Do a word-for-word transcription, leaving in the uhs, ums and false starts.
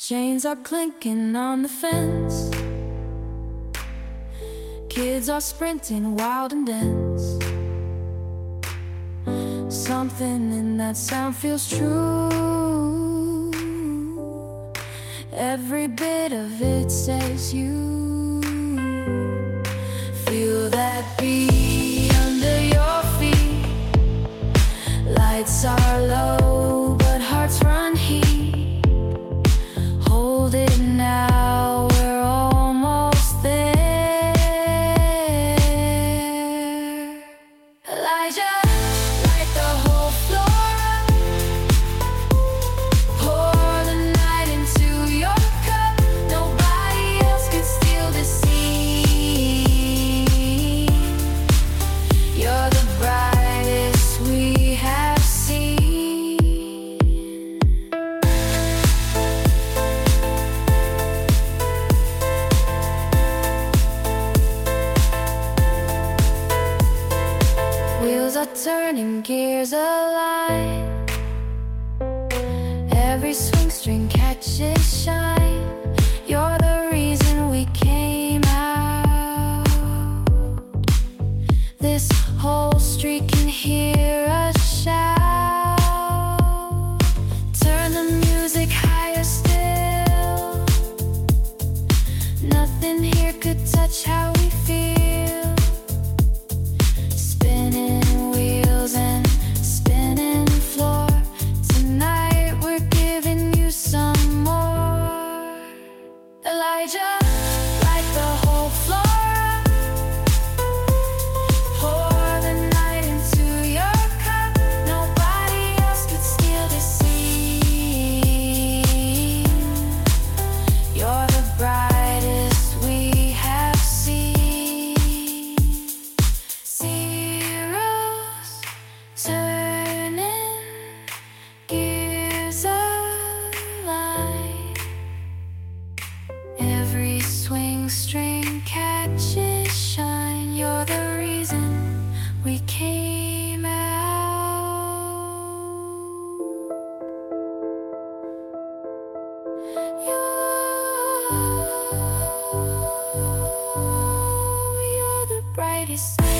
Chains are clinking on the fence. Kids are sprinting wild and dense. Something in that sound feels true. Every bit of it says you. Feel that beat under your feet. Lights are low, but hearts run heat. Hold it now, we're almost there. Elijah, light the whole floor up. Pour the night into your cup. Nobody else can steal the scene. You're the brightest we have seen. Wheels are turning, gears align. Every swing string catches shine. You're the reason we came out. This whole street can hear us shout. Turn the music higher still. Nothing here could touch how we feel. Spinning wheels and spinning floor. Tonight we're giving you some more. Elijah, light the whole floor up. Pour the night into your cup. Nobody else could steal the scene. You're the brightest we have seen. Zeros turning, gears align. Every swing string catches shine. You're the reason we came out. You're, you're the brightest.